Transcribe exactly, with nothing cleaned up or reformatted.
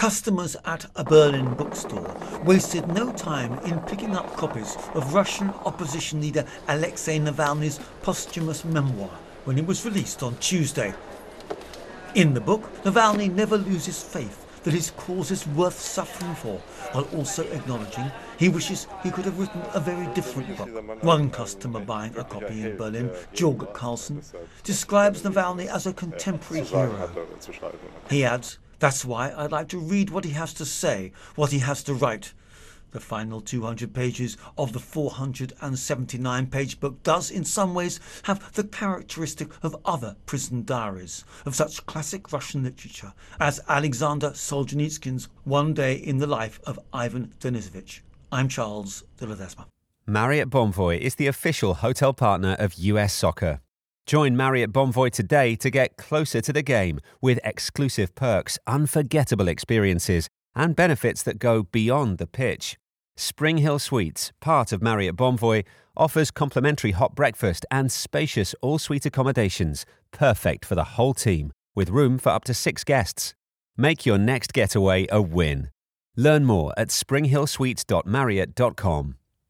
Customers at a Berlin bookstore wasted no time in picking up copies of Russian opposition leader Alexei Navalny's posthumous memoir when it was released on Tuesday. In the book, Navalny never loses faith that his cause is worth suffering for, while also acknowledging he wishes he could have written a very different book. One customer buying a copy in Berlin, Jorg Carlson, describes Navalny as a contemporary hero. He adds, "That's why I'd like to read what he has to say, what he has to write." The final two hundred pages of the four hundred seventy-nine page book does in some ways have the characteristic of other prison diaries of such classic Russian literature as Alexander Solzhenitsyn's One Day in the Life of Ivan Denisovich. I'm Charles de Ledesma. Marriott Bonvoy is the official hotel partner of U S Soccer. Join Marriott Bonvoy today to get closer to the game with exclusive perks, unforgettable experiences, and benefits that go beyond the pitch. Spring Hill Suites, part of Marriott Bonvoy, offers complimentary hot breakfast and spacious all-suite accommodations, perfect for the whole team, with room for up to six guests. Make your next getaway a win. Learn more at spring hill suites dot marriott dot com.